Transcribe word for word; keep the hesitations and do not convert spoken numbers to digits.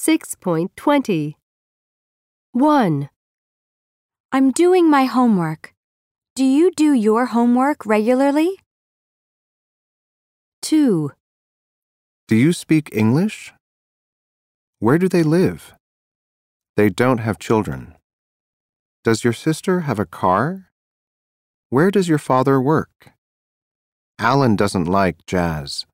six point two zero. one. I'm doing my homework. Do you do your homework regularly? two. Do you speak English? Where do they live? They don't have children. Does your sister have a car? Where does your father work? Alan doesn't like jazz.